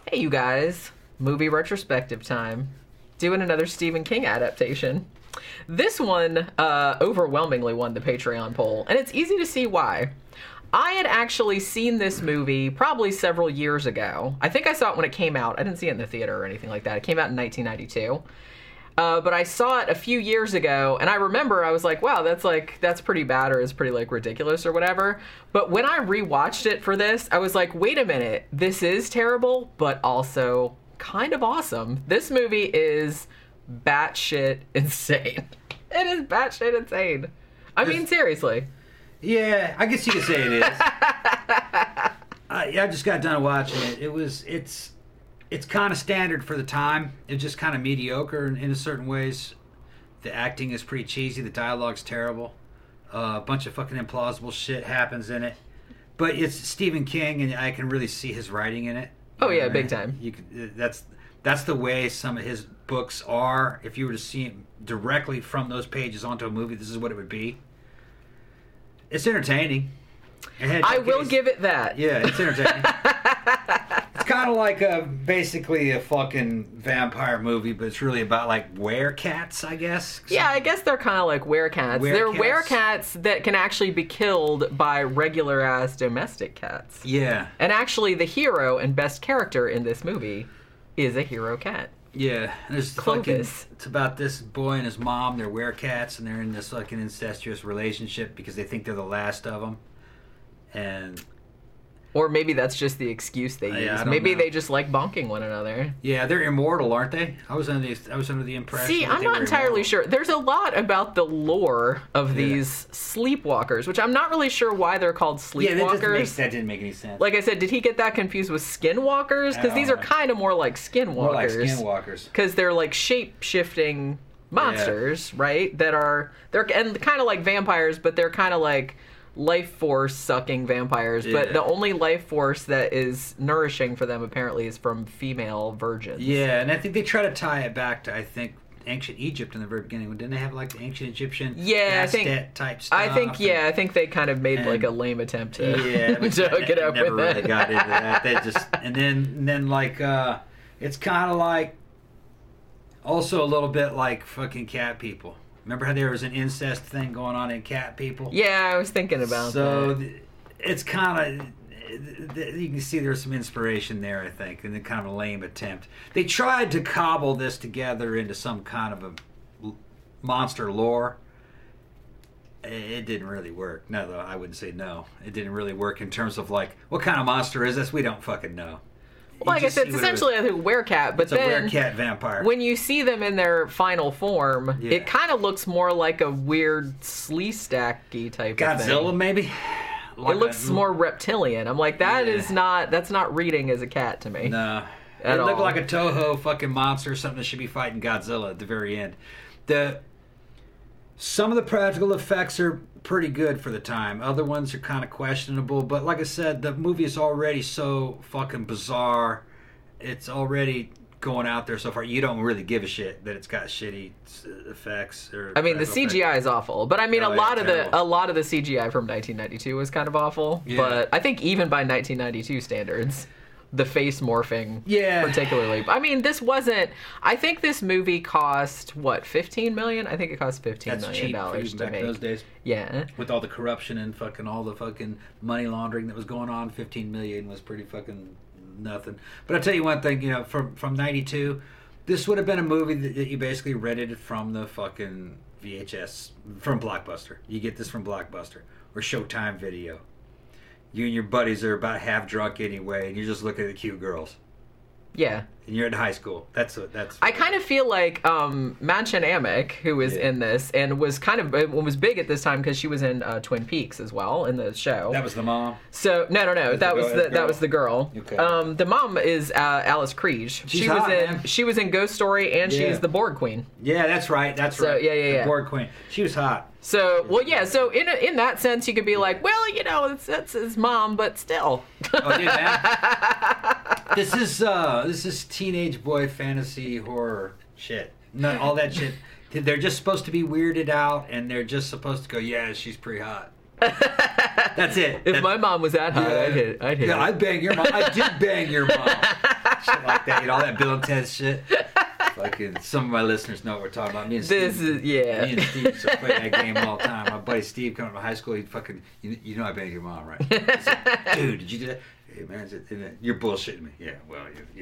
Hey, you guys. Movie retrospective time. Doing another Stephen King adaptation. This one overwhelmingly won the Patreon poll, and it's easy to see why. I had actually seen this movie probably several years ago. I think I saw it when it came out. I didn't see it in the theater or anything like that. It came out in 1992. But I saw it a few years ago, and I remember I was like, wow, that's pretty bad, or it's pretty, ridiculous or whatever. But when I rewatched it for this, I was like, wait a minute, this is terrible, but also kind of awesome. This movie is batshit insane. It is batshit insane. I mean, seriously. Yeah, I guess you could say it is. I just got done watching it. It's kind of standard for the time. It's just kind of mediocre in certain ways. The acting is pretty cheesy. The dialogue's terrible. A bunch of fucking implausible shit happens in it. But it's Stephen King, and I can really see his writing in it. Oh yeah, big time. That's the way some of his books are. If you were to see it directly from those pages onto a movie, this is what it would be. It's entertaining. I will give it that. Yeah, it's entertaining. It's kind of like basically a fucking vampire movie, but it's really about werecats, I guess. Yeah, I guess they're kind of like werecats. They're werecats that can actually be killed by regular ass domestic cats. Yeah. And actually, the hero and best character in this movie is a hero cat. Yeah, there's Clovis. It's about this boy and his mom. They're werecats, and they're in this fucking incestuous relationship because they think they're the last of them. And or maybe that's just the excuse they use. Maybe they just like bonking one another. Yeah, they're immortal, aren't they? I was under the impression. See, I'm not entirely sure. There's a lot about the lore of these sleepwalkers, which I'm not really sure why they're called sleepwalkers. Yeah, that didn't make any sense. Like I said, did he get that confused with skinwalkers? Because these are kind of more like skinwalkers. More like skinwalkers. Because they're like shape-shifting monsters, right? They're kind of like vampires, but they're kind of like life force sucking vampires, but the only life force that is nourishing for them apparently is from female virgins. Yeah, and I think they try to tie it back to ancient Egypt in the very beginning. Didn't they have the ancient Egyptian Aztec type stuff? I think they kind of made a lame attempt to to hook it up never with really that. got into that. They just and then it's kind of like also a little bit like fucking cat people. Remember how there was an incest thing going on in cat people? Yeah, I was thinking about that. So it's kind of, you can see there's some inspiration there, I think, and then kind of a lame attempt. They tried to cobble this together into some kind of a monster lore. It didn't really work. No, though, I wouldn't say no. It didn't really work in terms of what kind of monster is this? We don't fucking know. Well, like I said, it's essentially a werecat, but then it's a werecat vampire. When you see them in their final form, it kind of looks more like a weird Sleestacky type of thing. Godzilla, maybe? It looks more reptilian. I'm like, that's not reading as a cat to me. No. It looked like a Toho fucking monster or something that should be fighting Godzilla at the very end. Some of the practical effects are pretty good for the time. Other ones are kind of questionable. But like I said, the movie is already so fucking bizarre. It's already going out there so far. You don't really give a shit that it's got shitty effects. I mean, the CGI is awful. But I mean, a lot of the CGI from 1992 was kind of awful. Yeah. But I think even by 1992 standards, the face morphing particularly. I mean, this wasn't... I think this movie cost, $15 million? I think it cost $15 million dollars to back make. In those days. Yeah. With all the corruption and all the fucking money laundering that was going on, $15 million was pretty fucking nothing. But I'll tell you one thing, from 92, this would have been a movie that you basically rented from the fucking VHS, from Blockbuster. You get this from Blockbuster or Showtime Video. You and your buddies are about half drunk anyway, and you're just looking at the cute girls. Yeah. And you're in high school. That's. I kind of feel like Mansion Amick, who was in this, and was was big at this time because she was in Twin Peaks as well in the show. That was the mom. So no, that was the girl. Okay. The mom is Alice Krige. She was in Ghost Story, and she's the Borg Queen. Yeah, that's right. Right. Yeah. The Borg Queen. She was hot. So So in that sense, you could be like, well, it's his mom, but still. Oh, dude, man. This is teenage boy fantasy horror shit. Not all that shit. They're just supposed to be weirded out, and they're just supposed to go, yeah, she's pretty hot. That's it. If my mom was that hot, I'd hit her. I'd bang your mom. I did bang your mom. shit like that. You know, all that Bill and Ted shit. Fucking, some of my listeners know what we're talking about. Me and Steve used to play that game all the time. My buddy Steve coming to high school, he'd fucking, you know I banged your mom, right? He's like, dude, did you do that? Hey man, you're bullshitting me. Yeah, well,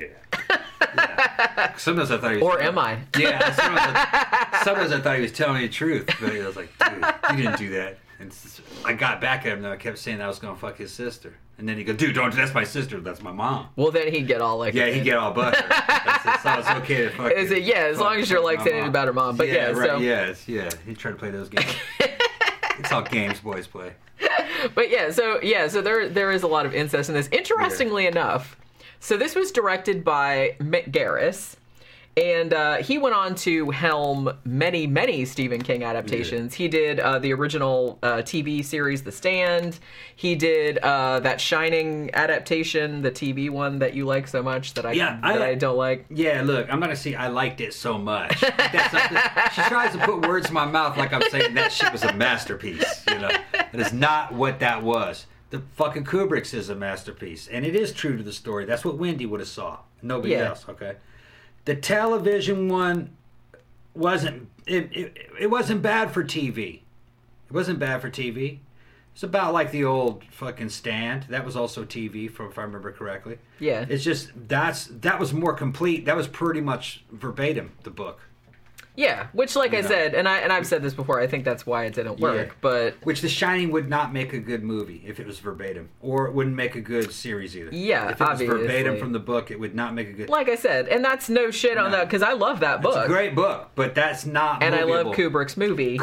yeah. Sometimes I thought he was. Or am I? Yeah. Sometimes I thought he was telling me the truth, but I was like, dude, you didn't do that. And I got back at him though. I kept saying I was gonna fuck his sister, and then he go, dude, don't. That's my sister. That's my mom. Well, then he'd get all like, yeah, he'd get all buttered. So it's okay to fuck. Is it? Yeah, as long as you're like saying it about her mom. But yeah, right. so Yeah. He tried to play those games. It's all games boys play. But so there is a lot of incest in this. Interestingly enough, so this was directed by Mick Garris, and he went on to helm many Stephen King adaptations. Yeah. He did the original TV series The Stand. He did that Shining adaptation, the TV one that you like so much that I don't like. Yeah, look, I'm not gonna say I liked it so much. She tries to put words in my mouth like I'm saying that shit was a masterpiece. You know, it is not what that was. The fucking Kubrick's is a masterpiece, and it is true to the story. That's what Wendy would have saw. Nobody else. Okay. The television one wasn't it wasn't bad for TV. It wasn't bad for TV. It's about like the old fucking Stand. That was also TV, if I remember correctly. Yeah. It's just that was more complete. That was pretty much verbatim the book. Yeah, which, like I said, and I've said this before, I think that's why it didn't work. Yeah. But which The Shining would not make a good movie if it was verbatim, or it wouldn't make a good series either. Yeah, if it was verbatim from the book, it would not make a good. Like I said, and that's no shit on that because I love that book. It's a great book, but that's not. And movieable. I love Kubrick's movie.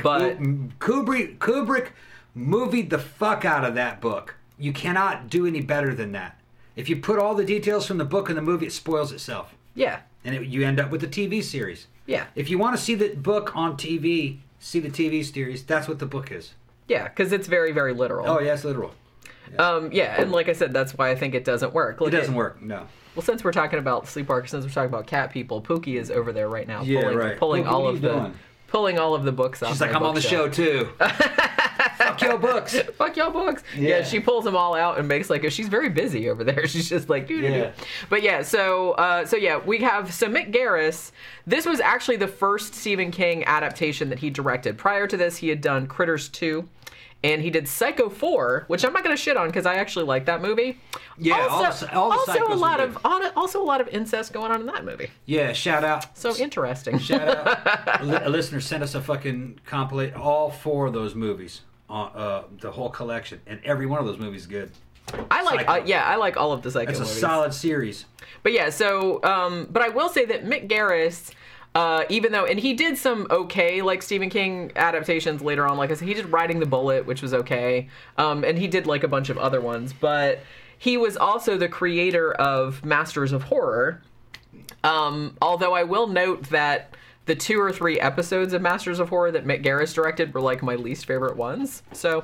Kubrick movied the fuck out of that book. You cannot do any better than that. If you put all the details from the book in the movie, it spoils itself. Yeah. And you end up with the TV series. Yeah. If you want to see the book on TV, see the TV series, that's what the book is. Yeah, because it's very, very literal. Oh, yeah, it's literal. Yeah, and like I said, that's why I think it doesn't work. It doesn't work, no. Well, since we're talking about Sleepwalker, since we're talking about cat people, Pookie is over there right now pulling all of the books off. She's like, I'm on the show too. Fuck your books. Fuck your books. Yeah, she pulls them all out and makes like she's very busy over there. She's just like, doo-doo-doo. But so we have Mick Garris. This was actually the first Stephen King adaptation that he directed. Prior to this, he had done Critters 2. And he did Psycho 4, which I'm not going to shit on because I actually like that movie. Yeah, also a lot of incest going on in that movie. Yeah, shout out. So interesting. Shout out. A listener sent us a fucking compilate, all 4 of those movies, the whole collection, and every one of those movies is good. I like all of the Psycho movies. It's a solid series. But yeah, but I will say that Mick Garris. Even though, and he did some like Stephen King adaptations later on, like I said, he did Riding the Bullet, which was okay, and he did like a bunch of other ones, but he was also the creator of Masters of Horror, although I will note that the 2 or 3 episodes of Masters of Horror that Mick Garris directed were like my least favorite ones, so,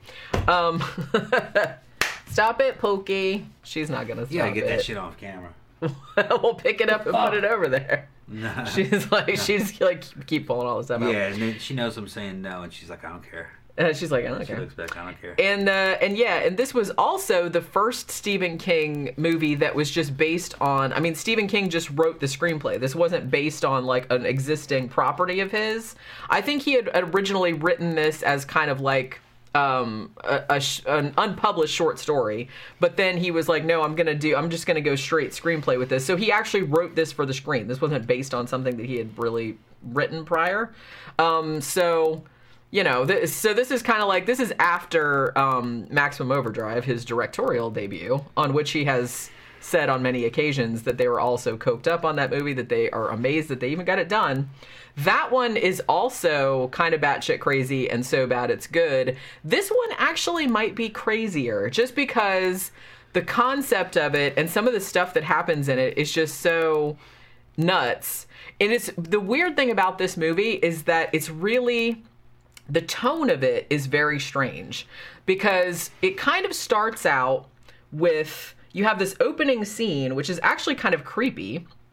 stop it, Pokey. She's not gonna stop it. You gotta get that shit off camera. We'll pick it up and put it over there. Nah. She's like keep pulling all this stuff out. Yeah, and then she knows I'm saying no, and she's like, I don't care. She's like, I don't care. She looks back, I don't care. And this was also the first Stephen King movie that was just based on. I mean, Stephen King just wrote the screenplay. This wasn't based on like an existing property of his. I think he had originally written this as kind of like. An unpublished short story, but then he was like, no, I'm just gonna go straight screenplay with this. So he actually wrote this for the screen. This wasn't based on something that he had really written prior. So this is kind of like, this is after Maximum Overdrive, his directorial debut, on which he has said on many occasions that they were all so coked up on that movie that they are amazed that they even got it done. That one is also kind of batshit crazy and so bad it's good. This one actually might be crazier just because the concept of it and some of the stuff that happens in it is just so nuts. And it's the weird thing about this movie is that it's really, the tone of it is very strange because it kind of starts out with, you have this opening scene, which is actually kind of creepy,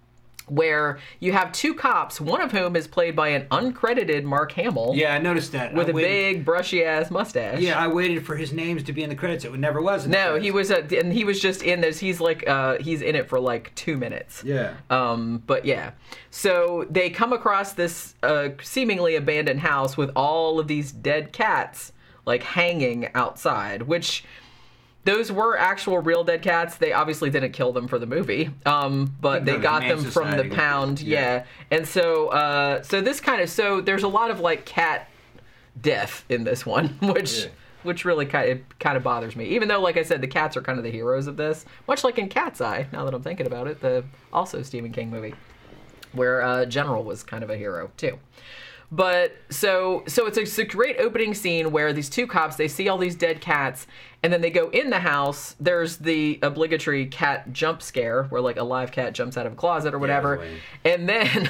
where you have two cops, one of whom is played by an uncredited Mark Hamill. Yeah, I noticed that. With a big, brushy-ass mustache. Yeah, I waited for his names to be in the credits. It never was in the credits. He was just in this. He's like, he's in it for like 2 minutes. Yeah. But yeah. So they come across this seemingly abandoned house with all of these dead cats, like, hanging outside, which... Those were actual real dead cats. They obviously didn't kill them for the movie, but they got them from the pound. Yeah. And so there's a lot of like cat death in this one, which really kind of bothers me. Even though, like I said, the cats are kind of the heroes of this, much like in Cat's Eye. Now that I'm thinking about it, the also Stephen King movie, where General was kind of a hero too. But so it's a great opening scene where these two cops, they see all these dead cats, and then they go in the house. There's the obligatory cat jump scare where like a live cat jumps out of a closet or whatever. Yeah, and then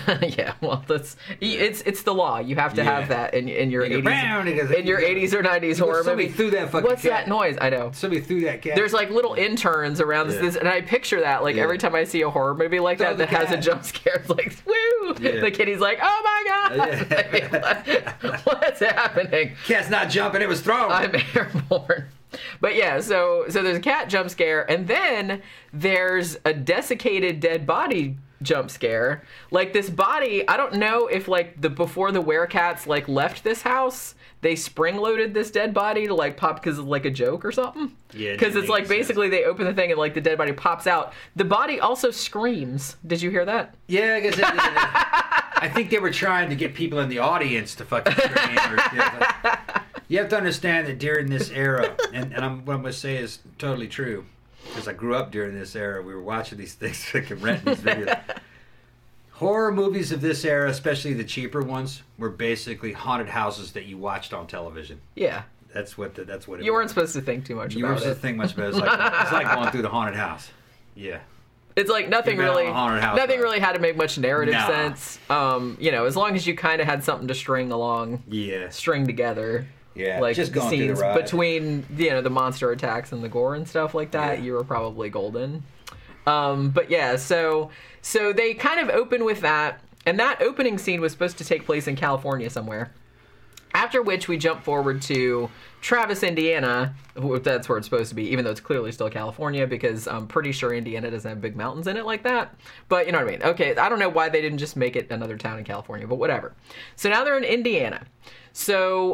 it's the law. You have to have that in your 80s or 90s horror movie. Somebody threw that fucking What's cat. That noise? I know. Somebody threw that cat. There's like little interns around this, and I picture that like every time I see a horror movie like that has a jump scare. It's like, woo! Yeah. The kitty's like, oh my god! What's happening? Cat's not jumping, it was thrown. I'm airborne. But yeah, so there's a cat jump scare, and then there's a desiccated dead body jump scare. Like this body, I don't know if like before the werecats like left this house, they spring loaded this dead body to like pop because it's like a joke or something. Yeah, because it's like basically they open the thing and like the dead body pops out. The body also screams. Did you hear that? Yeah, I guess I think they were trying to get people in the audience to fucking scream. You have to understand that during this era, and what I'm going to say is totally true, because I grew up during this era. We were watching these things, freaking renting these videos. Horror movies of this era, especially the cheaper ones, were basically haunted houses that you watched on television. Yeah. That's what it was. You weren't supposed to think too much about it. You weren't supposed to think much about it. It's like going through the haunted house. Yeah. It's like nothing really had to make much narrative sense. As long as you kind of had something to string together. Yeah, like just the going scenes through the ride. Between the monster attacks and the gore and stuff like that, you were probably golden. But yeah, so they kind of open with that, and that opening scene was supposed to take place in California somewhere. After which we jump forward to Travis, Indiana. That's where it's supposed to be, even though it's clearly still California, because I'm pretty sure Indiana doesn't have big mountains in it like that. But you know what I mean. Okay, I don't know why they didn't just make it another town in California, but whatever. So now they're in Indiana. So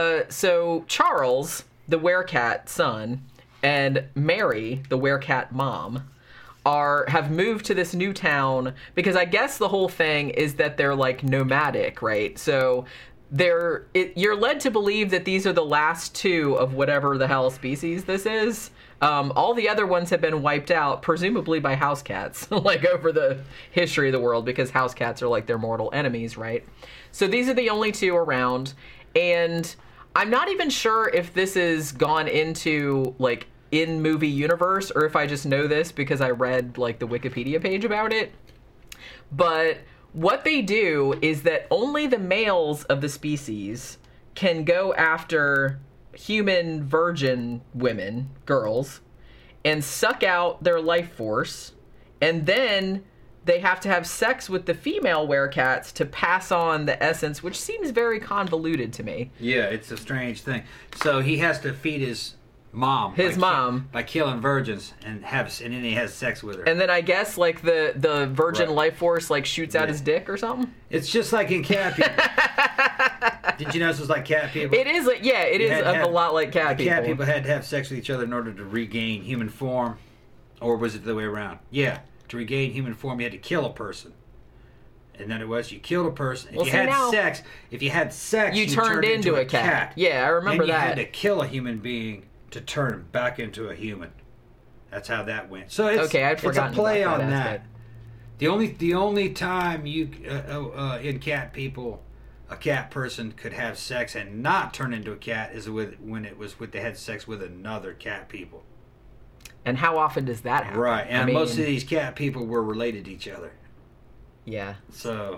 Charles, the werecat son, and Mary, the werecat mom, have moved to this new town because I guess the whole thing is that they're like nomadic, right? So you're led to believe that these are the last two of whatever the hell species this is. All the other ones have been wiped out, presumably by house cats, like over the history of the world, because house cats are like their mortal enemies, right? So these are the only two around, and I'm not even sure if this is gone into like in movie universe or if I just know this because I read like the Wikipedia page about it. But what they do is that only the males of the species can go after human virgin women, girls, and suck out their life force, and then they have to have sex with the female werecats to pass on the essence, which seems very convoluted to me. Yeah, it's a strange thing. So he has to feed his mom. By killing virgins and then he has sex with her. And then I guess like the virgin life force like shoots out his dick or something. It's just like in Cat People. Did you know this was like Cat People? It is. It is a lot like Cat People. Cat People had to have sex with each other in order to regain human form, or was it the way around? Yeah, to regain human form, you had to kill a person. And then it was you killed a person. If you had sex, you turned into a cat. Yeah, I remember that. And you had to kill a human being to turn him back into a human. That's how that went. So it's a play on that. The only time you in Cat People, a cat person could have sex and not turn into a cat is when they had sex with another cat people. And how often does that happen? Right, and most of these cat people were related to each other. Yeah. So,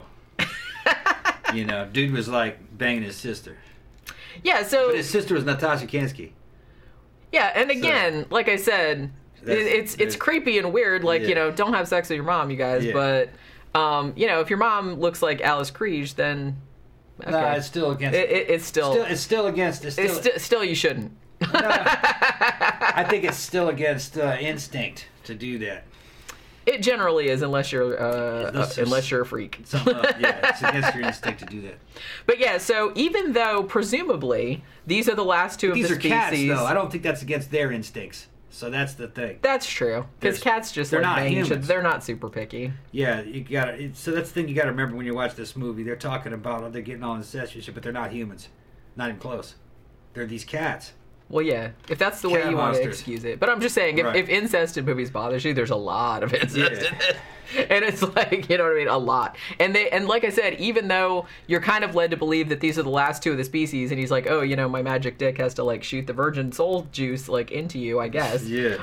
dude was like banging his sister. Yeah, so... But his sister was Natasha Kinski. Yeah, and again, like I said, it's creepy and weird. Like, don't have sex with your mom, you guys. Yeah. If your mom looks like Alice Krige, then okay. No, it's still against. It's still against. Still you shouldn't. No, I think it's still against instinct to do that. It generally is, unless you're a freak. It's against your instinct to do that. But yeah, so even though presumably these are the last two of the species, these are cats, though. I don't think that's against their instincts. So that's the thing. That's true, because cats they're not humans. They're not super picky. Yeah, you got to. So that's the thing you got to remember when you watch this movie. They're talking about they're getting all incestuous shit, but they're not humans. Not even close. They're these cats. Well, yeah, if that's the way you want to excuse it. But I'm just saying, if incest in movies bothers you, there's a lot of incest in it. And it's like, you know what I mean? A lot. And like I said, even though you're kind of led to believe that these are the last two of the species, and he's like, oh, my magic dick has to, like, shoot the virgin soul juice, like, into you, I guess. Yeah.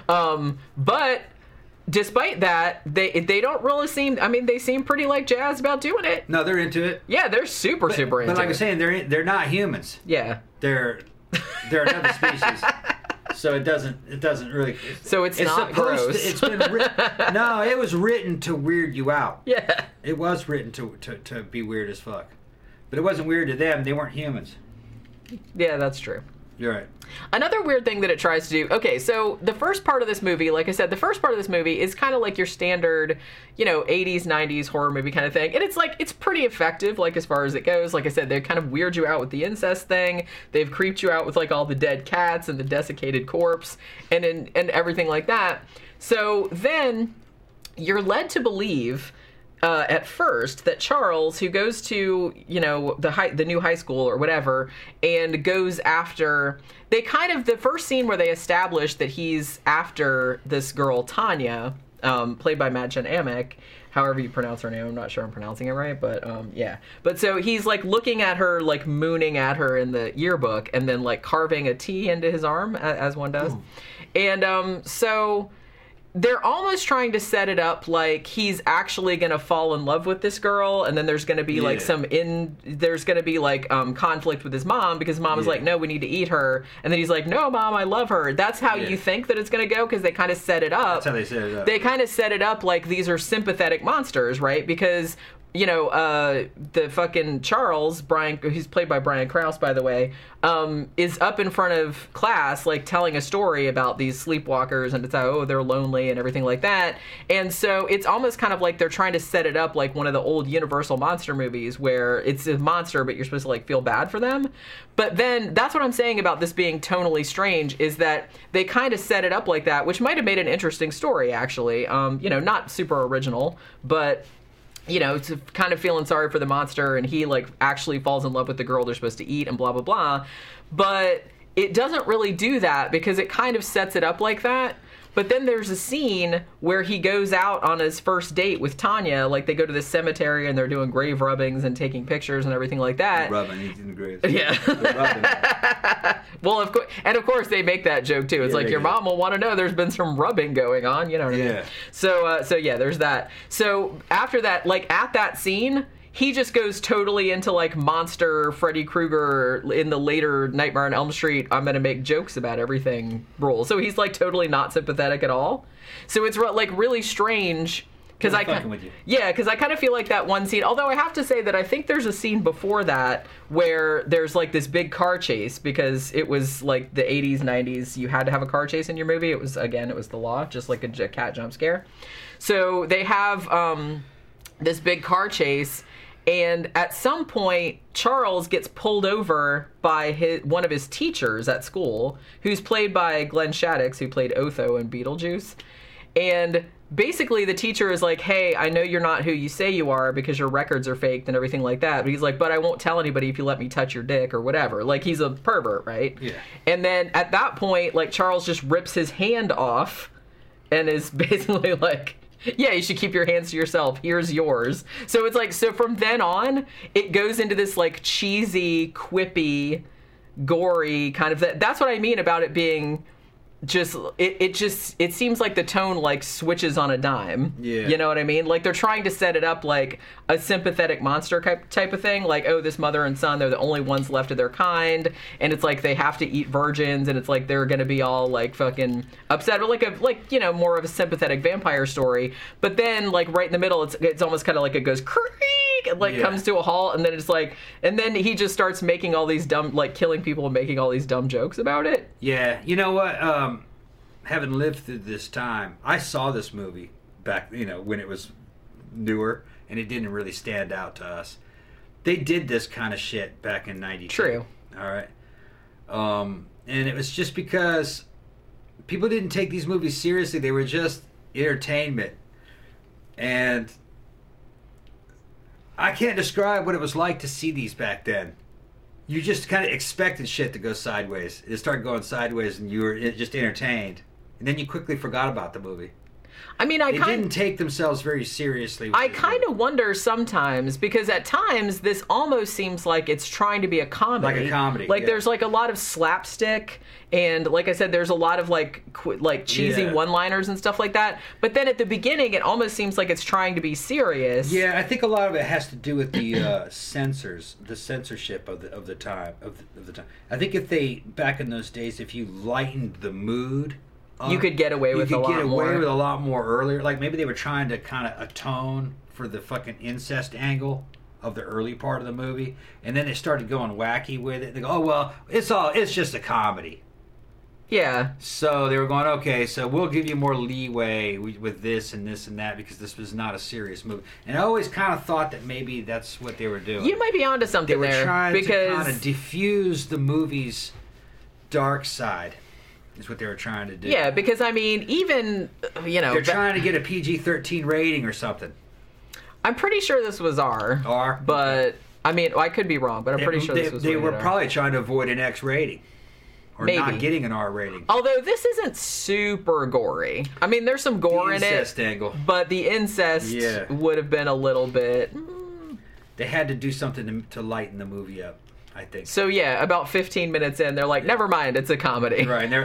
But despite that, they don't really seem, they seem pretty, like, jazzed about doing it. No, they're into it. Yeah, they're super into it. But like I was saying, they're not humans. Yeah. They're another species, so it doesn't really. So it's not gross. It's been no, it was written to weird you out. Yeah, it was written to be weird as fuck, but it wasn't weird to them. They weren't humans. Yeah, that's true. You're right. Another weird thing that it tries to do. Okay, so the first part of this movie, like I said, the first part of this movie is kind of like your standard, 80s, 90s horror movie kind of thing. And it's pretty effective, like, as far as it goes. Like I said, they kind of weird you out with the incest thing. They've creeped you out with, like, all the dead cats and the desiccated corpse and everything like that. So then you're led to believe at first that Charles, who goes to the new high school or whatever, and goes after, the first scene where they establish that he's after this girl Tanya, played by Madchen Amick, however you pronounce her name. I'm not sure I'm pronouncing it right, but yeah. But so he's like looking at her, like mooning at her in the yearbook, and then like carving a T into his arm as one does. Ooh. And so they're almost trying to set it up like he's actually going to fall in love with this girl, and then there's going to be like conflict with his mom, because mom is like, no, we need to eat her, and then he's like, no, mom, I love her. That's how you think that it's going to go, because they kind of set it up. That's how they set it up. They kind of set it up like these are sympathetic monsters, right? Because the fucking Charles, Brian, who's played by Brian Krause, by the way, is up in front of class, like, telling a story about these sleepwalkers, and it's how, they're lonely and everything like that. And so it's almost kind of like they're trying to set it up like one of the old Universal monster movies, where it's a monster, but you're supposed to, like, feel bad for them. But then, that's what I'm saying about this being tonally strange, is that they kind of set it up like that, which might have made an interesting story, actually. Not super original, but it's kind of feeling sorry for the monster, and he, like, actually falls in love with the girl they're supposed to eat, and blah, blah, blah. But it doesn't really do that, because it kind of sets it up like that. But then there's a scene where he goes out on his first date with Tanya. Like, they go to this cemetery, and they're doing grave rubbings and taking pictures and everything like that. Rubbing, he's in the grave. Yeah. Well, of course, they make that joke, too. It's like, your mom will want to know there's been some rubbing going on. You know what I mean? So yeah, there's that. So after that, like, at that scene, he just goes totally into, like, monster Freddy Krueger in the later Nightmare on Elm Street, I'm going to make jokes about everything role. So he's, like, totally not sympathetic at all. So it's, like, really strange. Because I kind of feel like that one scene, although I have to say that I think there's a scene before that where there's, like, this big car chase, because it was, like, the 80s, 90s, you had to have a car chase in your movie. It was the law, just like a cat jump scare. So they have this big car chase, and at some point, Charles gets pulled over by one of his teachers at school, who's played by Glenn Shaddix, who played Otho in Beetlejuice. And basically the teacher is like, hey, I know you're not who you say you are because your records are faked and everything like that. But he's like, but I won't tell anybody if you let me touch your dick or whatever. Like, he's a pervert, right? Yeah. And then at that point, like, Charles just rips his hand off and is basically like, yeah, you should keep your hands to yourself. Here's yours. So it's like, so from then on, it goes into this, like, cheesy, quippy, gory kind of, that's what I mean about it being it seems like the tone like switches on a dime. Yeah. You know what I mean? Like they're trying to set it up like a sympathetic monster type of thing. Like, oh, this mother and son, they're the only ones left of their kind, and it's like they have to eat virgins, and it's like they're gonna be all like fucking upset, or like more of a sympathetic vampire story. But then like right in the middle, it's almost kind of like it goes creak and like comes to a halt, and then it's like, and then he just starts making all these dumb, like killing people and making all these dumb jokes about it. Yeah, you know what? Having lived through this time, I saw this movie back, when it was newer, and it didn't really stand out to us. They did this kind of shit back in '92. True. All right. And it was just because people didn't take these movies seriously. They were just entertainment. And I can't describe what it was like to see these back then. You just kind of expected shit to go sideways. It started going sideways, and you were just entertained. And then you quickly forgot about the movie. I mean, they didn't take themselves very seriously. I kind of wonder sometimes, because at times this almost seems like it's trying to be a comedy. Like a comedy. Like there's like a lot of slapstick, and like I said, there's a lot of like cheesy one-liners and stuff like that. But then at the beginning, it almost seems like it's trying to be serious. Yeah, I think a lot of it has to do with the censorship of the time. I think if they, back in those days, if you lightened the mood, you could get away with a lot more. You could get away with a lot more earlier. Like maybe they were trying to kind of atone for the fucking incest angle of the early part of the movie, and then they started going wacky with it. They go, oh well, it's just a comedy. Yeah. So they were going, okay, so we'll give you more leeway with this and this and that because this was not a serious movie. And I always kind of thought that maybe that's what they were doing. You might be onto something there. They were trying to kind of diffuse the movie's dark side. Is what they were trying to do. Yeah, because I mean, even they're trying to get a PG-13 rating or something. I'm pretty sure this was R. But I mean, I could be wrong, but I'm pretty sure this was. They were probably trying to avoid an X rating, or maybe not getting an R rating. Although this isn't super gory. I mean, there's some gore in it. Incest angle, but the incest would have been a little bit. They had to do something to lighten the movie up, I think. So yeah, about 15 minutes in, they're like, never mind, it's a comedy. Right, and they're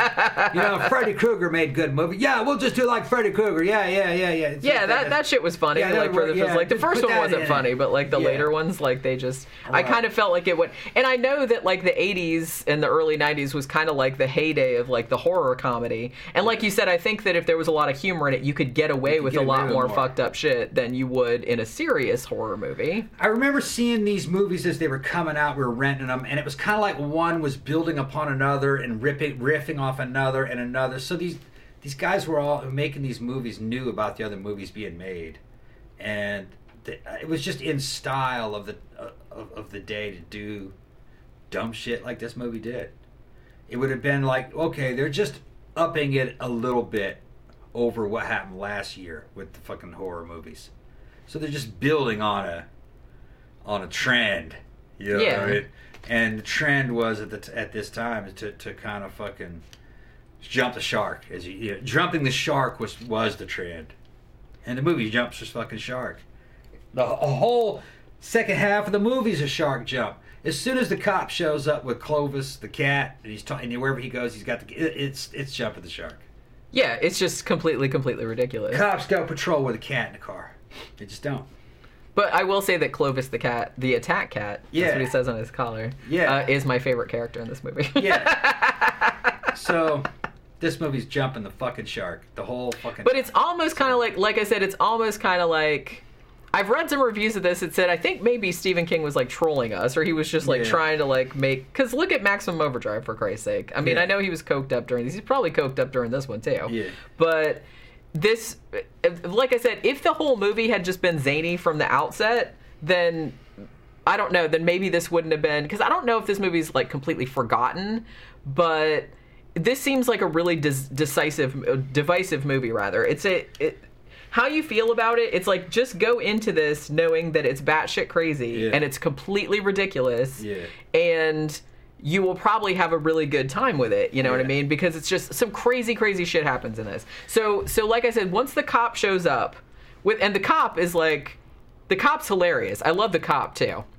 like, Freddy Krueger made good movie. Yeah, we'll just do like Freddy Krueger. Yeah. That shit was funny. Yeah, like the first one wasn't funny, but like the later ones, like they just, right. I kind of felt like it went, and I know that like the 80s and the early 90s was kind of like the heyday of like the horror comedy. And like you said, I think that if there was a lot of humor in it, you could get away with a lot more fucked up shit than you would in a serious horror movie. I remember seeing these movies as they were coming out. We were renting them, and it was kind of like one was building upon another and riffing off another and another. So these guys were all making these movies, knew about the other movies being made, and it was just in style of the day to do dumb shit like this movie did. It would have been like, okay, they're just upping it a little bit over what happened last year with the fucking horror movies. So they're just building on a trend. You know what I mean? And the trend was at this time to kind of fucking jump the shark. Jumping the shark was the trend. And the movie jumps this fucking shark. The whole second half of the movie's a shark jump. As soon as the cop shows up with Clovis, the cat, and he's talking, and wherever he goes, he's got it's jumping the shark. Yeah, it's just completely ridiculous. Cops don't patrol with a cat in the car. They just don't. But I will say that Clovis the cat, the attack cat, that's what he says on his collar, is my favorite character in this movie. Yeah. So, this movie's jumping the fucking shark. The whole fucking... But it's almost kind of like I said, it's almost kind of like... I've read some reviews of this that said, I think maybe Stephen King was like trolling us, or he was just like trying to like make... Because look at Maximum Overdrive, for Christ's sake. I mean, I know he was coked up during these. He's probably coked up during this one, too. Yeah. But... This, like I said, if the whole movie had just been zany from the outset, then I don't know, then maybe this wouldn't have been, because I don't know if this movie's like completely forgotten, but this seems like a really divisive movie, rather. How you feel about it, it's like, just go into this knowing that it's batshit crazy and it's completely ridiculous, and you will probably have a really good time with it, you know what I mean? Because it's just some crazy shit happens in this. So like I said, once the cop shows up, and the cop is like, the cop's hilarious. I love the cop too.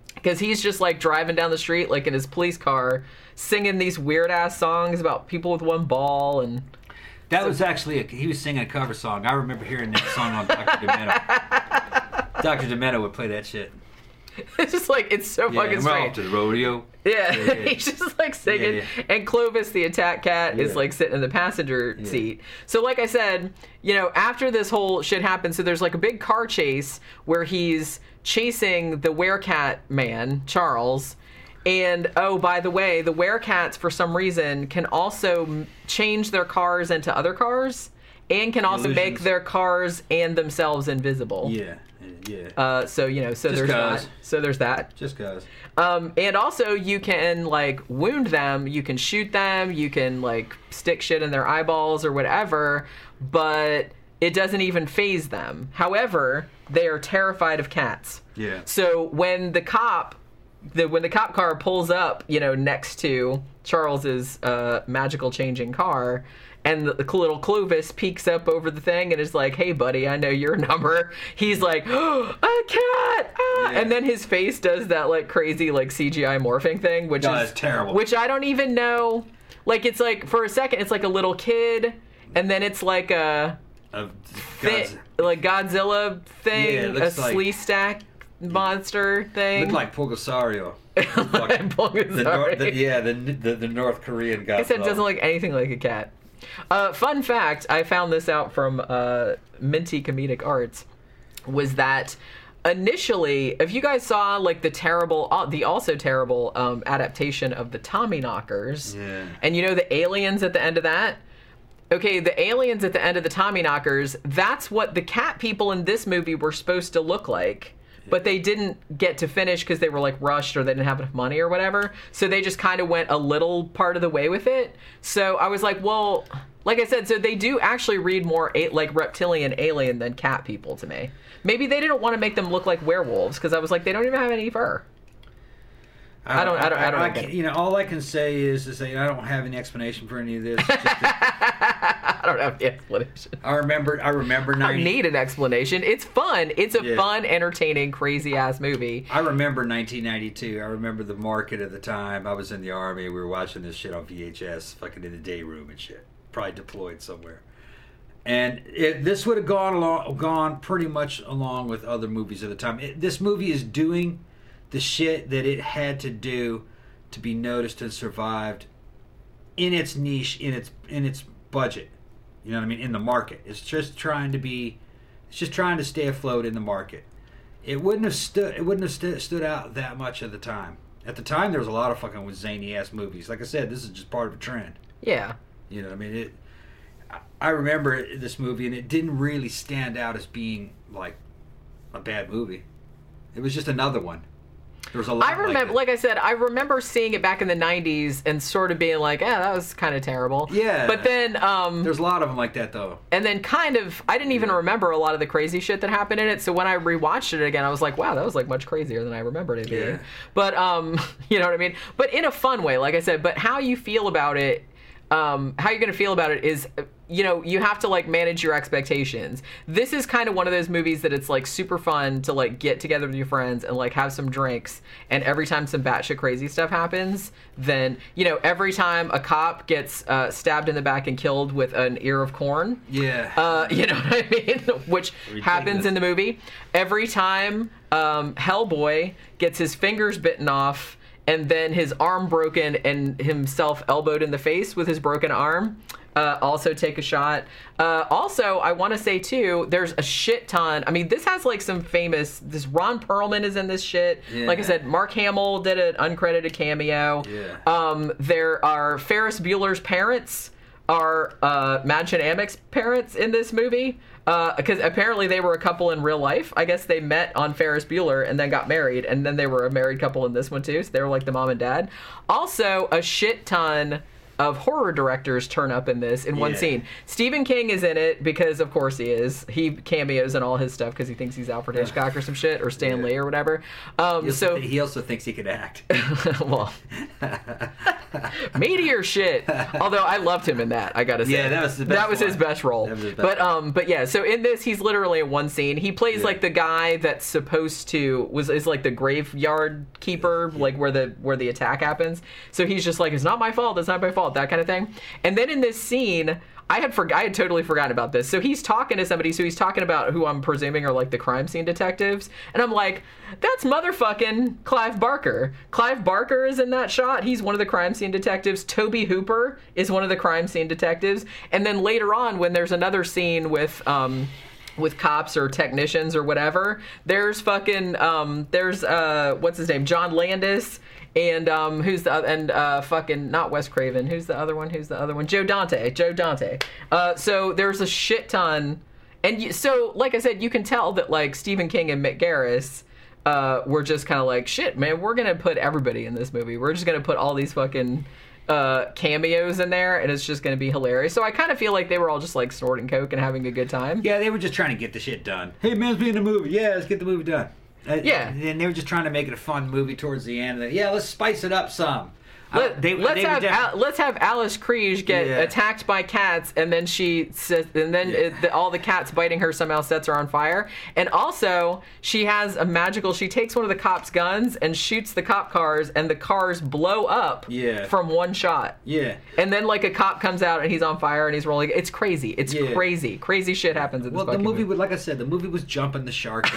because he's just like driving down the street like in his police car, singing these weird ass songs about people with one ball. And that was actually he was singing a cover song. I remember hearing that song on Dr. Demento. Dr. Demento would play that shit. It's just like, it's so fucking we're strange. off to the rodeo. Yeah, he's just like singing. Yeah. And Clovis, the attack cat, is like sitting in the passenger seat. So like I said, you know, after this whole shit happens, so there's like a big car chase where he's chasing the werecat man, Charles. And, oh, by the way, the werecats, for some reason, can also change their cars into other cars and can also make their cars and themselves invisible. Yeah. So, you know, so there's that. Just cause. And also you can like wound them, you can shoot them, you can like stick shit in their eyeballs or whatever, but it doesn't even faze them. However, they are terrified of cats. Yeah. So when the cop car pulls up, you know, next to Charles's magical changing car, and the little Clovis peeks up over the thing and is like, "Hey, buddy, I know your number." He's like, "Oh, a cat!" Ah! Yeah. And then his face does that like crazy like CGI morphing thing, which is terrible. Which I don't even know. Like, it's like for a second, it's like a little kid, and then it's like a like Godzilla thing, a Slee Stack monster thing. Looked like Pulgasario. Pulgasario. The North Korean guy. I said it doesn't look anything like a cat. Fun fact, I found this out from Minty Comedic Arts, was that initially, if you guys saw like the also terrible adaptation of the Tommyknockers, and you know the aliens at the end of that? Okay, the aliens at the end of the Tommyknockers, that's what the cat people in this movie were supposed to look like. But they didn't get to finish because they were like rushed or they didn't have enough money or whatever. So they just kind of went a little part of the way with it. So I was like, well, like I said, so they do actually read more like reptilian alien than cat people to me. Maybe they didn't want to make them look like werewolves because I was like, they don't even have any fur. I don't. You know, all I can say is that I don't have any explanation for any of this. I don't have the explanation. I remember. I don't need an explanation. It's fun. It's a fun, entertaining, crazy ass movie. I remember 1992. I remember the market at the time. I was in the Army. We were watching this shit on VHS, fucking in the day room and shit. Probably deployed somewhere. And this would have gone pretty much along with other movies at the time. This movie is doing the shit that it had to do to be noticed and survived in its niche, in its budget. You know what I mean? In the market. It's just trying to stay afloat in the market. It wouldn't have stood out that much at the time. At the time, there was a lot of fucking zany ass movies. Like I said, this is just part of a trend. Yeah. You know what I mean? I remember this movie, and it didn't really stand out as being like a bad movie. It was just another one. There was a lot. I remember, like I said, I remember seeing it back in the '90s and sort of being like, that was kind of terrible. Yeah. But then there's a lot of them like that though. And then kind of, I didn't even remember a lot of the crazy shit that happened in it. So when I rewatched it again, I was like, wow, that was like much crazier than I remembered it being. But you know what I mean? But in a fun way, like I said. But how you feel about it, how you're gonna feel about it is, you know, you have to like manage your expectations. This is kind of one of those movies that it's like super fun to like get together with your friends and like have some drinks, and every time some batshit crazy stuff happens, then, you know, every time a cop gets stabbed in the back and killed with an ear of corn, you know what I mean, which happens in the movie. Every time Hellboy gets his fingers bitten off and then his arm broken and himself elbowed in the face with his broken arm, also take a shot. Also, I want to say, too, there's a shit ton. I mean, this has, like, this Ron Perlman is in this shit. Yeah. Like I said, Mark Hamill did an uncredited cameo. Yeah. There are Ferris Bueller's parents are Madchen Amick's parents in this movie. Because apparently they were a couple in real life. I guess they met on Ferris Bueller and then got married, and then they were a married couple in this one too. So they were like the mom and dad. Also, a shit ton of horror directors turn up in this in one Yeah. scene. Stephen King is in it because, of course, he is. He cameos in all his stuff because he thinks he's Alfred Hitchcock or some shit, or Stan Lee or whatever. He also thinks he could act. Well, meteor shit. Although I loved him in that, I gotta say. Yeah, that was the best That was his one. best role. That was his best But yeah. So in this, he's literally in one scene. He plays like the guy that's supposed to is like the graveyard keeper, like where the attack happens. So he's just like, it's not my fault. It's not my fault. That kind of thing. And then in this scene, I had totally forgotten about this. So he's talking to somebody. So he's talking about who I'm presuming are like the crime scene detectives. And I'm like, that's motherfucking Clive Barker. Clive Barker is in that shot. He's one of the crime scene detectives. Toby Hooper is one of the crime scene detectives. And then later on, when there's another scene with cops or technicians or whatever, there's fucking there's what's his name, John Landis, and who's the fucking not Wes Craven, who's the other one, Joe Dante. So there's a shit ton, and so like I said, you can tell that like Stephen King and Mick Garris were just kind of like, shit, man, we're gonna put everybody in this movie, we're just gonna put all these fucking cameos in there, and it's just going to be hilarious. So I kind of feel like they were all just like snorting coke and having a good time. Yeah, they were just trying to get the shit done. Hey, man's being in a movie. Yeah, let's get the movie done. Yeah. And they were just trying to make it a fun movie towards the end. Yeah, let's spice it up some. Let's have Alice Kriege get attacked by cats, and then she says, and then all the cats biting her somehow sets her on fire. And also, she has a magical. She takes one of the cops' guns and shoots the cop cars, and the cars blow up from one shot. Yeah. And then like a cop comes out and he's on fire and he's rolling. It's crazy. It's crazy. Crazy shit happens in this. Well, the movie was, like I said, the movie was jumping the shark.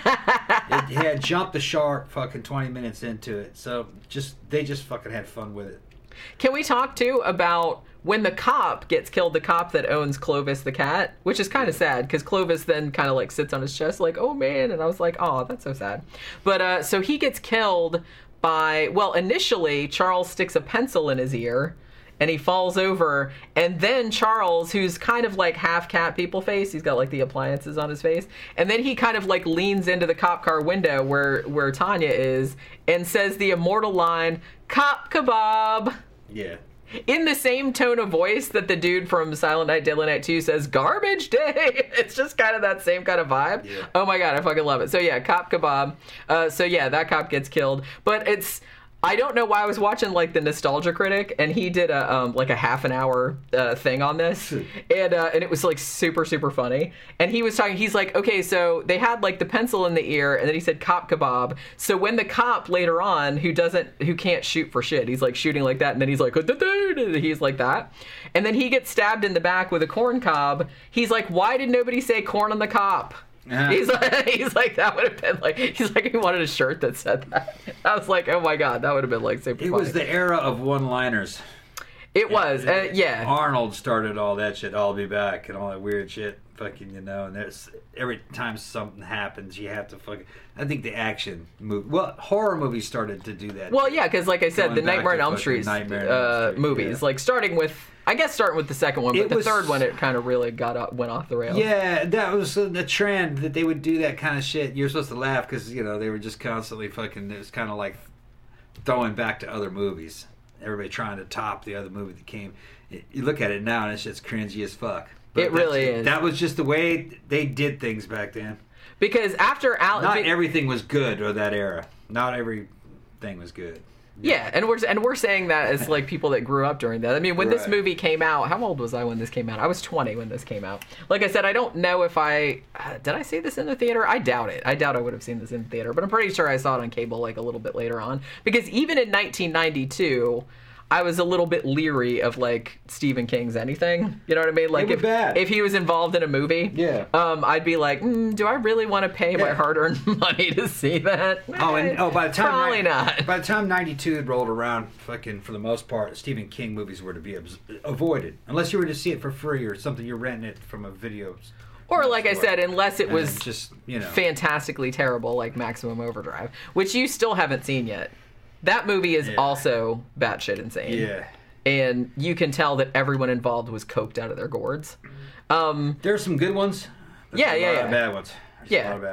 It had jumped the shark fucking 20 minutes into it. So they just fucking had fun with it. Can we talk too about when the cop gets killed, the cop that owns Clovis the cat, which is kind of sad because Clovis then kind of like sits on his chest like, oh man, and I was like, oh, that's so sad. But so he gets killed by, well, initially Charles sticks a pencil in his ear and he falls over, and then Charles, who's kind of like half cat people face, he's got like the appliances on his face, and then he kind of like leans into the cop car window where Tanya is and says the immortal line, "Cop kebab." Yeah. In the same tone of voice that the dude from Silent Night, Deadly Night 2 says, "Garbage day." It's just kind of that same kind of vibe. Yeah. Oh my god, I fucking love it. So yeah, cop kebab. So yeah, that cop gets killed. But I don't know why I was watching like the Nostalgia Critic, and he did a like a half an hour thing on this, and it was like super super funny. And he was talking. He's like, okay, so they had like the pencil in the ear, and then he said cop kebab. So when the cop later on who can't shoot for shit, he's like shooting like that, and then he's like, he's like that, and then he gets stabbed in the back with a corn cob. He's like, why did nobody say corn on the cop? He's like that would have been like, he's like, he wanted a shirt that said that. I was like, oh my god, that would have been like super funny. It was the era of one-liners. It was, yeah. Arnold started all that shit, "I'll be back," and all that weird shit. Fucking, and there's every time something happens, you have to fucking. I think the action movie, horror movies started to do that. Well, yeah, because like I said, Going the back Nightmare on to Elm fucking Street Nightmare on Elm Street, movies, like starting with the second one, but the third one, it kind of really went off the rails. Yeah, that was the trend that they would do that kind of shit. You're supposed to laugh because they were just constantly fucking. It was kind of like throwing back to other movies. Everybody trying to top the other movie that came. You look at it now, and it's just cringy as fuck. But it really is. That was just the way they did things back then. Because after not everything was good of that era. Not everything was good. Yeah, and we're saying that as like people that grew up during that. I mean, when this movie came out, how old was I when this came out? I was 20 when this came out. Like I said, I don't know if did I see this in the theater? I doubt it. I doubt I would have seen this in the theater, but I'm pretty sure I saw it on cable like a little bit later on. Because even in 1992, I was a little bit leery of like Stephen King's anything. You know what I mean? Like if he was involved in a movie, I'd be like, do I really want to pay my hard-earned money to see that? By the time probably not. By the time 92 had rolled around, fucking for the most part, Stephen King movies were to be avoided unless you were to see it for free or something. You're renting it from a video. Or like I said, unless it was just fantastically terrible, like Maximum Overdrive, which you still haven't seen yet. That movie is also batshit insane. Yeah. And you can tell that everyone involved was coked out of their gourds. There's some good ones. There's a lot of bad ones. A lot of bad ones.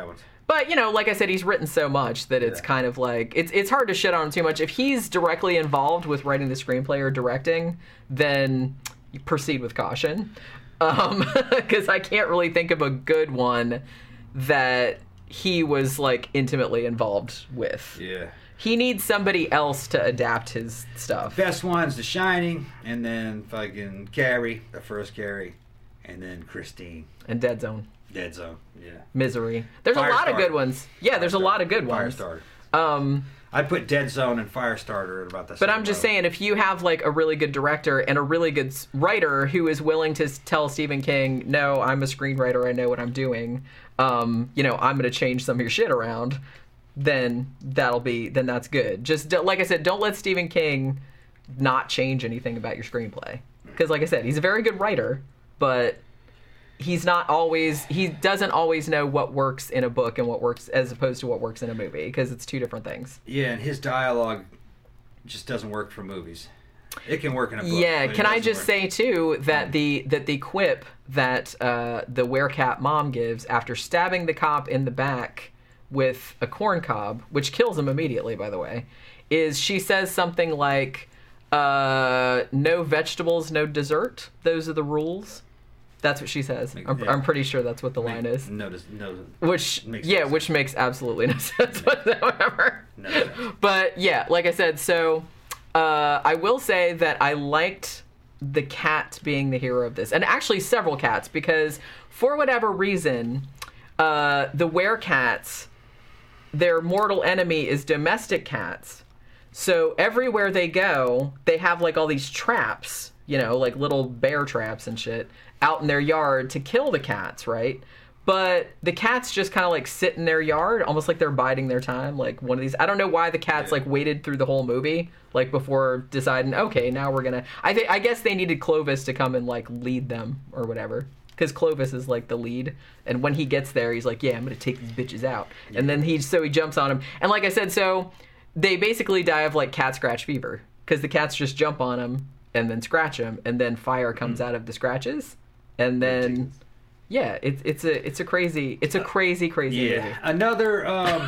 But, you know, like I said, he's written so much that it's kind of like, it's hard to shit on him too much. If he's directly involved with writing the screenplay or directing, then you proceed with caution. Because I can't really think of a good one that he was, like, intimately involved with. Yeah. He needs somebody else to adapt his stuff. Best one's The Shining, and then fucking Carrie, the first Carrie, and then Christine. And Dead Zone. Dead Zone, yeah. Misery. There's a lot of good ones. Yeah, there's a lot of good ones. Firestarter. I'd put Dead Zone and Firestarter at about the same But I'm just saying, if you have, like, a really good director and a really good writer who is willing to tell Stephen King, no, I'm a screenwriter, I know what I'm doing, you know, I'm going to change some of your shit around, then that's good. Just, like I said, don't let Stephen King not change anything about your screenplay. Because, like I said, he's a very good writer, but he doesn't always know what works in a book and what works as opposed to what works in a movie, because it's two different things. Yeah, and his dialogue just doesn't work for movies. It can work in a book. Yeah, can I just say too that the quip that the werecat mom gives after stabbing the cop in the back with a corn cob, which kills him immediately, by the way, is she says something like, no vegetables, no dessert. Those are the rules. That's what she says. I'm pretty sure that's what the line is. Which makes absolutely no sense whatsoever. No sense. But yeah, like I said, so I will say that I liked the cat being the hero of this, and actually several cats, because for whatever reason, the werecats, their mortal enemy is domestic cats. So everywhere they go, they have like all these traps, you know, like little bear traps and shit, out in their yard to kill the cats, right? But the cats just kind of like sit in their yard, almost like they're biding their time. Like one of these, I don't know why the cats like waited through the whole movie, like before deciding, okay, now we're gonna. I guess they needed Clovis to come and like lead them or whatever, because Clovis is like the lead, and when he gets there, he's like, yeah, I'm gonna take these bitches out, and then he jumps on him, and like I said, so they basically die of like cat scratch fever, because the cats just jump on him and then scratch him, and then fire comes out of the scratches. And then, yeah, it's a crazy movie. Another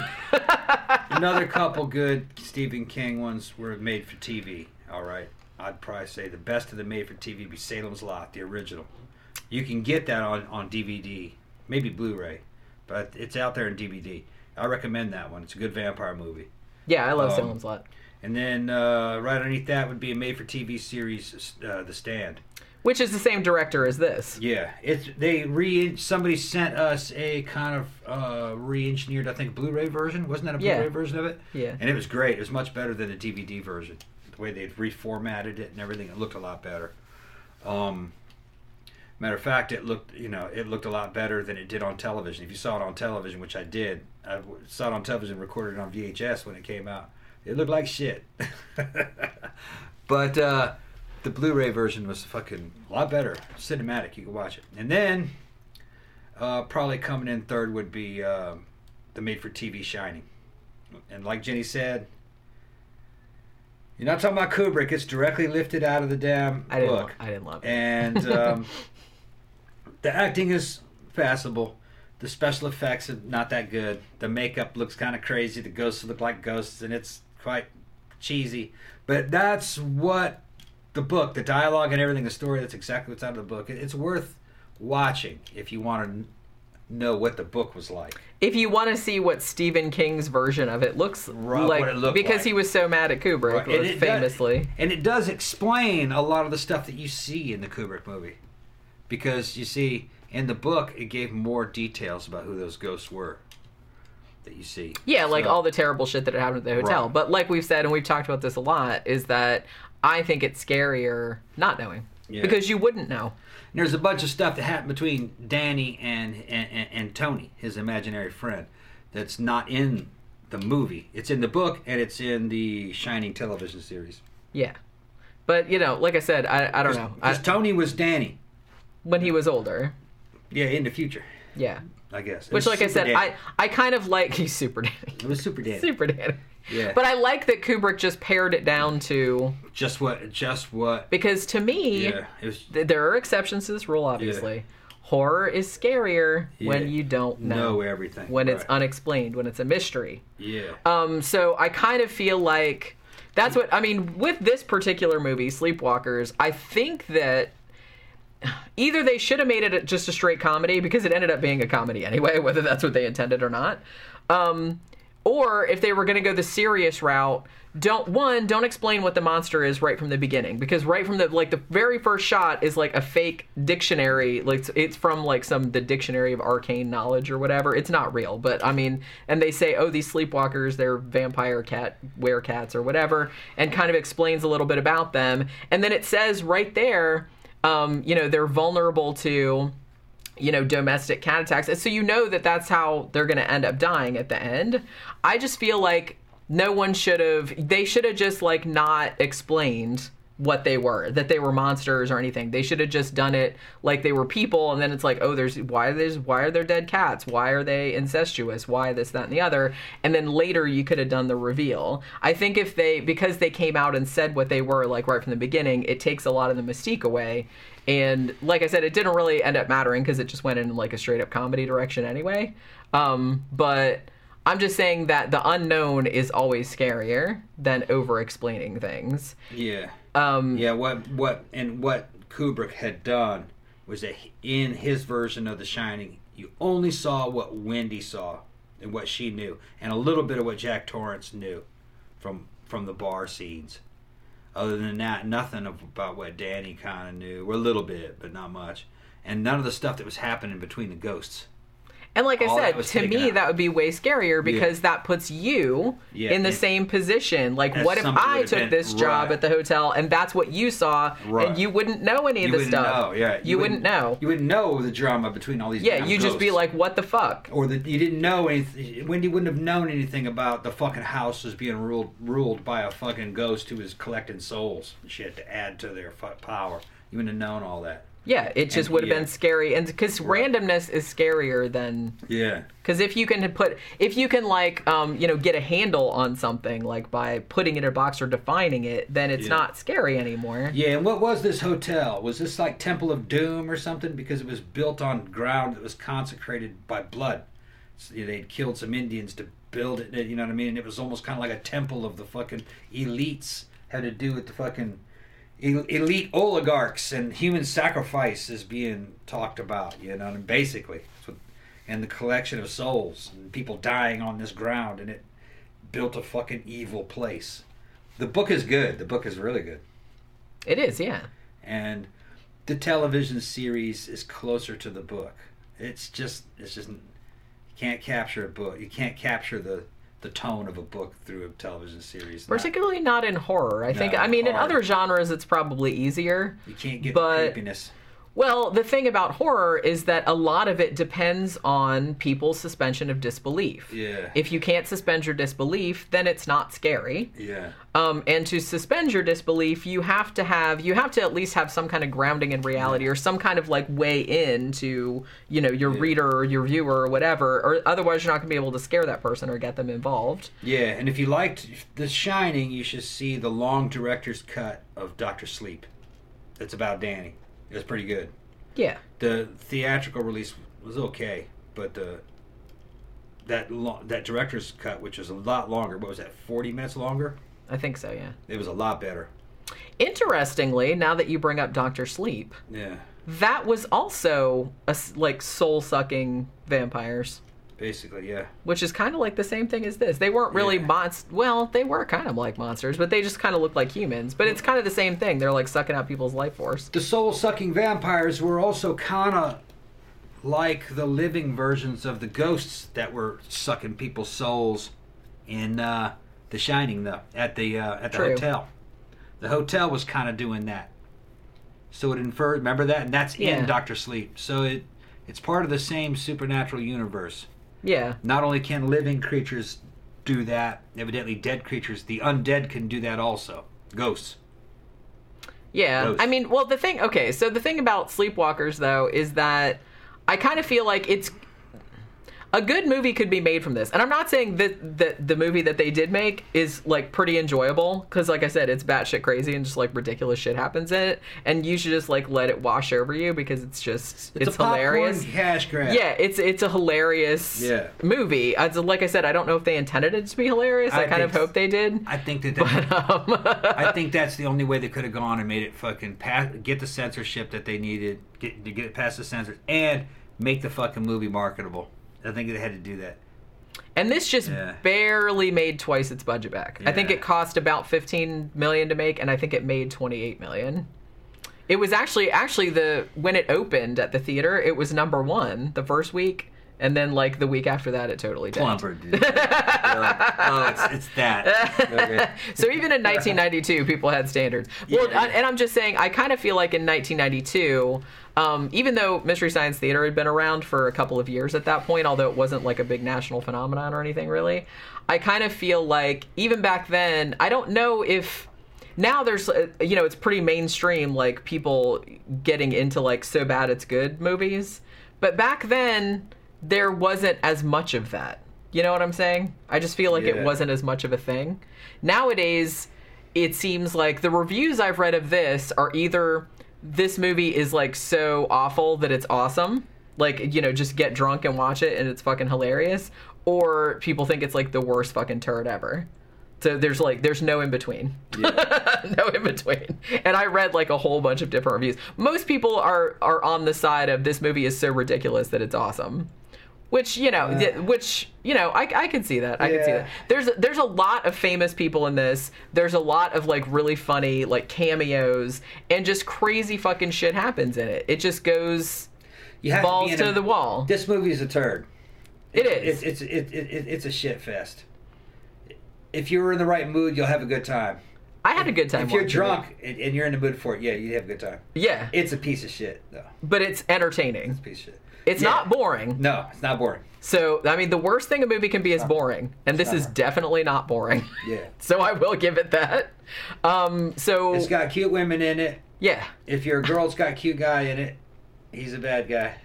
couple good Stephen King ones were made for TV. All right, I'd probably say the best of the made for TV be Salem's Lot, the original. You can get that on DVD, maybe Blu-ray, but it's out there in DVD. I recommend that one. It's a good vampire movie. Yeah, I love Salem's Lot. And then right underneath that would be a made for TV series, The Stand. Which is the same director as this. Yeah, somebody sent us a kind of re-engineered, I think, Blu-ray version. Wasn't that a Blu-ray version of it? Yeah. And it was great. It was much better than the DVD version. The way they'd reformatted it and everything, it looked a lot better. Matter of fact, it looked a lot better than it did on television. If you saw it on television, which I did, I saw it on television, recorded it on VHS when it came out. It looked like shit. But the Blu-ray version was fucking a lot better. Cinematic, you can watch it. And then, probably coming in third would be the made-for-TV Shining. And like Jenny said, you're not talking about Kubrick. It's directly lifted out of the damn book. I didn't love it. And the acting is passable. The special effects are not that good. The makeup looks kind of crazy. The ghosts look like ghosts, and it's quite cheesy. But that's what the book, the dialogue and everything, the story, that's exactly what's out of the book. It's worth watching if you want to know what the book was like. If you want to see what Stephen King's version of it looks like, because he was so mad at Kubrick, famously. And it does explain a lot of the stuff that you see in the Kubrick movie. Because, you see, in the book, it gave more details about who those ghosts were that you see. Yeah, like all the terrible shit that had happened at the hotel. Right. But like we've said, and we've talked about this a lot, is that I think it's scarier not knowing. Yeah. Because you wouldn't know. And there's a bunch of stuff that happened between Danny and Tony, his imaginary friend, that's not in the movie. It's in the book, and it's in the Shining television series. Yeah. But, like I said, I don't know. Because Tony was Danny. When he was older. Yeah, in the future. Yeah. I guess. Which, like I said, I kind of like... He's Super Danny. It was Super Danny. Super Danny. Yeah. But I like that Kubrick just pared it down to... Just what... Because to me, there are exceptions to this rule, obviously. Horror is scarier when Yeah. you don't know. everything. When it's Right. unexplained, when it's a mystery. Yeah. So I kind of feel like that's what I mean with this particular movie, Sleepwalkers. I think that either they should have made it just a straight comedy because it ended up being a comedy anyway, whether that's what they intended or not. Or if they were going to go the serious route, don't explain what the monster is right from the beginning, because right from the very first shot is like a fake dictionary, like it's from like the dictionary of arcane knowledge or whatever. It's not real, but I mean, and they say, oh, these sleepwalkers, they're vampire cat werecats or whatever, and kind of explains a little bit about them, and then it says right there, they're vulnerable to domestic cat attacks. And so that's how they're going to end up dying at the end. I just feel like they should have just like not explained what they were, that they were monsters or anything. They should have just done it like they were people, and then it's like, oh, why are there dead cats? Why are they incestuous? Why this, that, and the other? And then later you could have done the reveal. I think because they came out and said what they were like right from the beginning, it takes a lot of the mystique away. And like I said, it didn't really end up mattering because it just went in like a straight up comedy direction anyway. But I'm just saying that the unknown is always scarier than over explaining things. Yeah. What Kubrick had done was that in his version of The Shining, you only saw what Wendy saw and what she knew, and a little bit of what Jack Torrance knew from the bar scenes. Other than that, nothing about what Danny kind of knew, or a little bit, but not much, and none of the stuff that was happening between the ghosts. And like I said, to me, that would be way scarier because that puts you in the same position. Like, what if I took this job at the hotel and that's what you saw, and you wouldn't know any of the stuff? You wouldn't know. You wouldn't know the drama between all these. Yeah, you'd just be like, what the fuck? Or you didn't know anything. Wendy wouldn't have known anything about the fucking house was being ruled by a fucking ghost who was collecting souls and shit to add to their power. You wouldn't have known all that. Yeah, it just would have been scary, and because randomness is scarier than Because if you can get a handle on something like by putting it in a box or defining it, then it's not scary anymore. Yeah, and what was this hotel? Was this like Temple of Doom or something? Because it was built on ground that was consecrated by blood. So, they'd killed some Indians to build it. You know what I mean? And it was almost kind of like a temple of the fucking elites. Had to do with the fucking elite oligarchs, and human sacrifice is being talked about, and basically, and the collection of souls and people dying on this ground, and it built a fucking evil place. The book is good. The book is really good. It is, yeah. And the television series is closer to the book. It's just you can't capture a book. You can't capture the tone of a book through a television series. Particularly not in horror. I think, in other genres it's probably easier. You can't get the creepiness. Well, the thing about horror is that a lot of it depends on people's suspension of disbelief. Yeah. If you can't suspend your disbelief, then it's not scary. Yeah. And to suspend your disbelief, you have to at least have some kind of grounding in reality, or some kind of like way into, your reader or your viewer or whatever, or otherwise you're not going to be able to scare that person or get them involved. Yeah, and if you liked The Shining, you should see the long director's cut of Dr. Sleep. It's about Danny. It was pretty good. Yeah. The theatrical release was okay, but that director's cut, which was a lot longer, what was that, 40 minutes longer? I think so, yeah. It was a lot better. Interestingly, now that you bring up Dr. Sleep, that was also soul-sucking vampires. Basically, yeah. Which is kind of like the same thing as this. They weren't really well, they were kind of like monsters, but they just kind of looked like humans. But it's kind of the same thing. They're like sucking out people's life force. The soul-sucking vampires were also kind of like the living versions of the ghosts that were sucking people's souls in The Shining, though, at the hotel. The hotel was kind of doing that. So it inferred, remember that? And that's in Dr. Sleep. So it's part of the same supernatural universe. Yeah. Not only can living creatures do that, evidently dead creatures, the undead can do that also. Ghosts. Yeah. Ghosts. The thing about Sleepwalkers, though, is that I kind of feel like a good movie could be made from this. And I'm not saying that the movie that they did make is like pretty enjoyable, because like I said, it's batshit crazy and just like ridiculous shit happens in it, and you should just like let it wash over you because it's a hilarious. Popcorn cash grab. Yeah, it's a hilarious movie. Like I said, I don't know if they intended it to be hilarious. I kind of hope they did. I think I think that's the only way they could have gone and made it fucking get the censorship that they needed, to get it past the censors, and make the fucking movie marketable. I think they had to do that. And this just barely made twice its budget back. I think it cost about $15 million to make, and I think it made $28 million. It was actually when it opened at the theater, it was number 1 the first week, and then like the week after that, it totally did. Plumper, dude. It's that. Okay. So even in 1992, people had standards. Well, and I'm just saying, I kind of feel like in 1992. Even though Mystery Science Theater had been around for a couple of years at that point, although it wasn't like a big national phenomenon or anything really, I kind of feel like even back then, I don't know if now there's, it's pretty mainstream, like people getting into like so bad it's good movies. But back then, there wasn't as much of that. You know what I'm saying? I just feel like it wasn't as much of a thing. Nowadays, it seems like the reviews I've read of this are either this movie is like so awful that it's awesome, like, just get drunk and watch it and it's fucking hilarious, or people think it's like the worst fucking turd ever. So there's no in between. No in between. And I read like a whole bunch of different reviews. Most people are on the side of this movie is so ridiculous that it's awesome. Which, I can see that. I can see that. There's a lot of famous people in this. There's a lot of, like, really funny, like, cameos, and just crazy fucking shit happens in it. It just goes balls to the wall. This movie is a turd. It is. It's a shit fest. If you're in the right mood, you'll have a good time. I had a good time. If you're drunk and you're in the mood for it, you'd have a good time. Yeah. It's a piece of shit, though. But it's entertaining. It's a piece of shit. It's not boring. No, it's not boring. So, I mean, the worst thing a movie can be is boring. And this is definitely not boring. Yeah. So I will give it that. So it's got cute women in it. Yeah. If you're a girl, it's got a cute guy in it. He's a bad guy.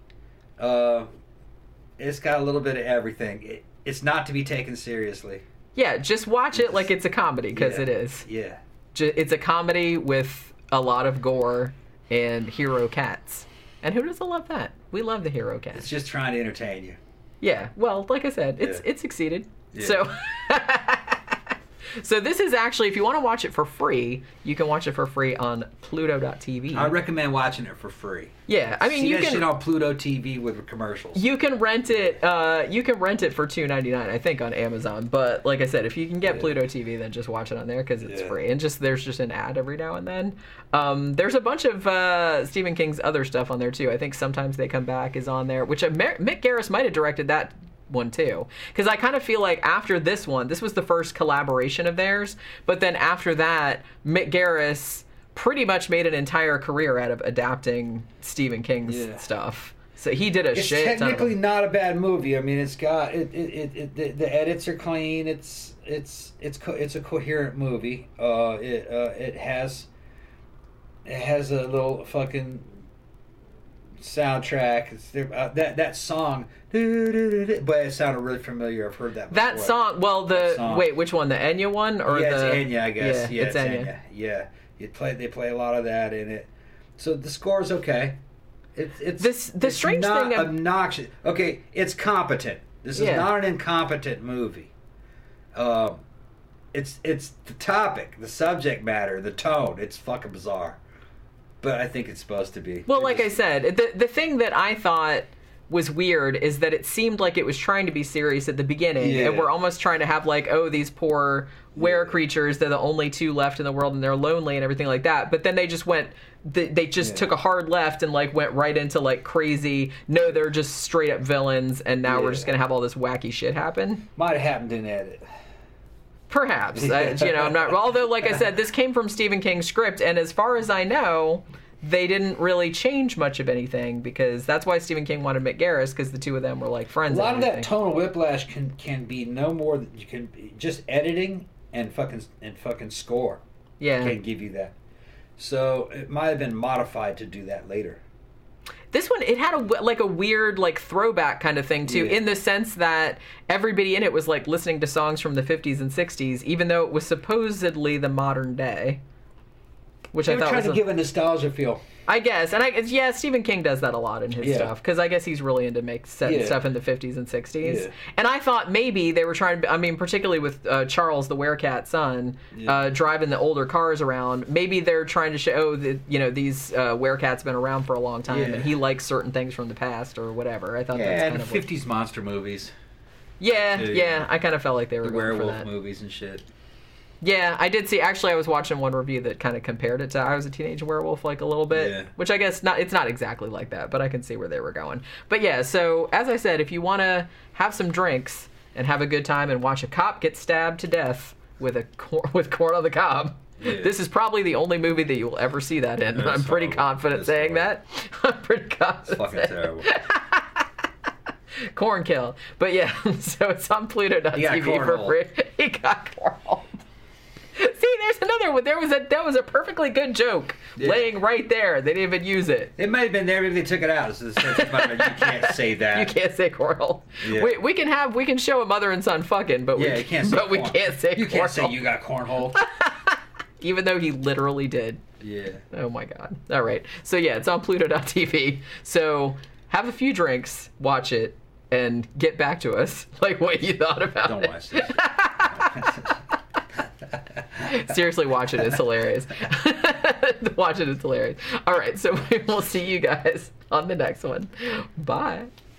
It's got a little bit of everything. It's not to be taken seriously. Yeah, just watch it like it's a comedy, because it is. Yeah. It's a comedy with a lot of gore and hero cats. And who doesn't love that? We love the hero cats. It's just trying to entertain you. Yeah, well, like I said, it succeeded. Yeah. So, so this is actually, if you want to watch it for free, you can watch it for free on Pluto.tv. I recommend watching it for free. Yeah, I mean, you can shit on Pluto TV with commercials. You can rent it. You can rent it for $2.99, I think, on Amazon. But like I said, if you can get Pluto TV, then just watch it on there because it's free. And there's just an ad every now and then. There's a bunch of Stephen King's other stuff on there too. I think Sometimes They Come Back is on there, which Mick Garris might have directed that one too, because I kind of feel like after this one, this was the first collaboration of theirs, but then after that, Mick Garris pretty much made an entire career out of adapting Stephen King's stuff. So he did a shit ton of them. It's technically not a bad movie. I mean, it's got the edits are clean. It's a coherent movie. It has a little fucking soundtrack. It's that song, but it sounded really familiar. I've heard that before. That song. Well, wait, which one? The Enya one or it's Enya, I guess. Yeah, it's Enya. Yeah, they play a lot of that in it. So the score's okay. It's strange not thing. Obnoxious. Okay, it's competent. This is not an incompetent movie. It's the topic, the subject matter, the tone. It's fucking bizarre. But I think it's supposed to be. Well, like I said, the thing that I thought was weird is that it seemed like it was trying to be serious at the beginning, and we're almost trying to have like, oh, these poor were creatures, they're the only two left in the world and they're lonely and everything like that. But then they just went, they just took a hard left and like went right into like crazy, no, they're just straight up villains, and now we're just going to have all this wacky shit happen. Might have happened in edit. Perhaps. I'm not, although like I said, this came from Stephen King's script, and as far as I know, they didn't really change much of anything, because that's why Stephen King wanted Mick Garris, because the two of them were like friends. A lot of that tonal whiplash can be no more than you can just editing and fucking score. Yeah, can give you that. So it might have been modified to do that later. This one, it had a weird like throwback kind of thing too, in the sense that everybody in it was like listening to songs from the 50s and 60s, even though it was supposedly the modern day. Which They I were thought trying was to give a nostalgia feel. I guess, and Stephen King does that a lot in his stuff, because I guess he's really into setting stuff in the 50s and 60s. Yeah. And I thought maybe they were trying to, I mean, particularly with Charles, the werecat son, driving the older cars around, maybe they're trying to show that, you know, these werecats been around for a long time, and he likes certain things from the past or whatever. I thought that's kind of 50s monster movies. Yeah, I kind of felt like they were the going werewolf for that. movies and shit. Yeah, I did see. Actually, I was watching one review that kind of compared it to I Was a Teenage Werewolf, like a little bit, which I guess it's not exactly like that, but I can see where they were going. But yeah, so as I said, if you want to have some drinks and have a good time and watch a cop get stabbed to death with corn on the cob, this is probably the only movie that you will ever see that in. I'm pretty confident saying that. I'm pretty confident. It's fucking terrible. Corn kill. But yeah, so it's on Pluto.tv for free. He got cornhole. See, there's another one. That was a perfectly good joke laying right there. They didn't even use it. It might have been there. Maybe they took it out. So you can't say that. You can't say cornhole. Yeah. We can show a mother and son fucking, but we can't say you cornhole. Can't say you got cornhole. Even though he literally did. Yeah. Oh my god. All right. So yeah, it's on Pluto.tv. So have a few drinks, watch it, and get back to us like what you thought about it. Don't watch this. Seriously, watch it. It's hilarious. Watch it. It's hilarious. All right, so we will see you guys on the next one. Bye.